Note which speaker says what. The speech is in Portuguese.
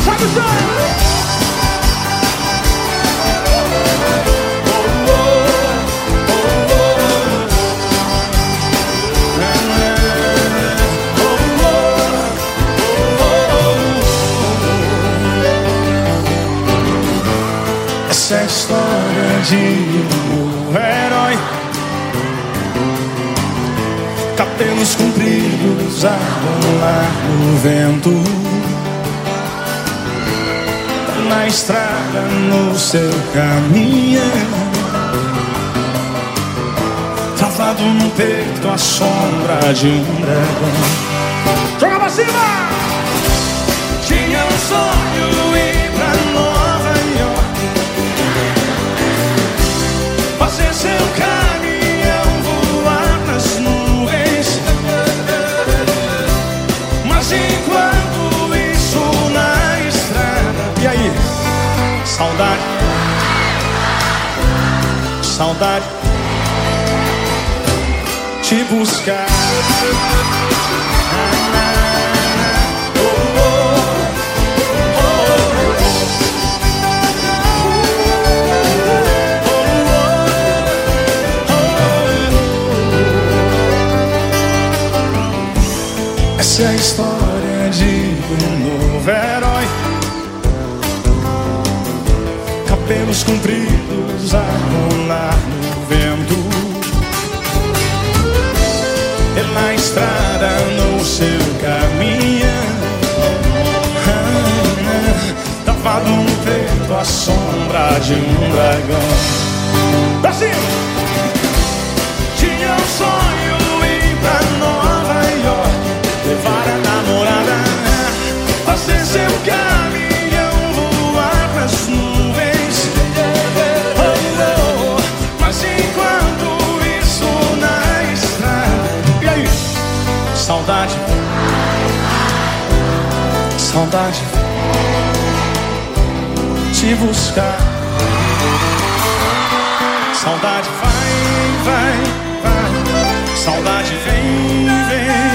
Speaker 1: Sabe o som? Essa é a história de um herói, cabelos compridos a rolar no vento, na estrada no seu caminho, travado no peito a sombra de um dragão. Joga pra cima! Tinha um sonho ir pra Nova York, fazer seu caminhão voar nas nuvens, mas enquanto isso na estrada, e aí? Saudade, saudade te buscar. Essa é a história de um novo herói, cabelos compridos a rolar no vento, e na estrada no seu caminho, travado no peito a sombra de um dragão. Assim! Tinha um sonho ir pra Nova York, levar a namorada, fazer seu caminhão voar nas nuvens, mas enquanto isso na estrada, e aí? Saudade, saudade te buscar. Saudade vai, vai, vai, saudade vem, vem.